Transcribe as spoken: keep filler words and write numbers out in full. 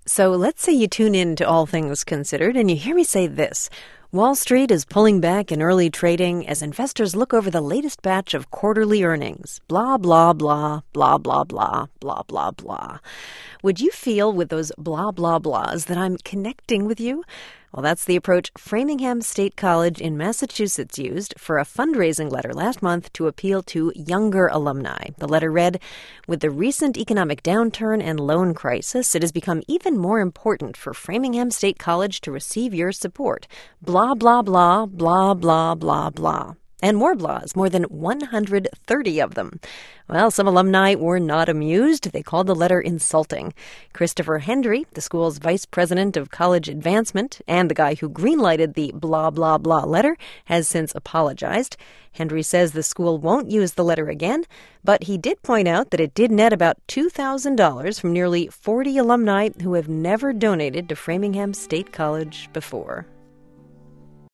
So let's say you tune in to All Things Considered and you hear me say this. Wall Street is pulling back in early trading as investors look over the latest batch of quarterly earnings. Blah, blah, blah, blah, blah, blah, blah, blah, blah. Would you feel with those blah, blah, blahs that I'm connecting with you? Well, that's the approach Framingham State College in Massachusetts used for a fundraising letter last month to appeal to younger alumni. The letter read, "With the recent economic downturn and loan crisis, it has become even more important for Framingham State College to receive your support. Blah, blah, blah, blah, blah, blah, blah." And more blahs, more than one hundred thirty of them. Well, some alumni were not amused. They called the letter insulting. Christopher Hendry, the school's vice president of college advancement and the guy who greenlighted the blah, blah, blah letter, has since apologized. Hendry says the school won't use the letter again, but he did point out that it did net about two thousand dollars from nearly forty alumni who have never donated to Framingham State College before.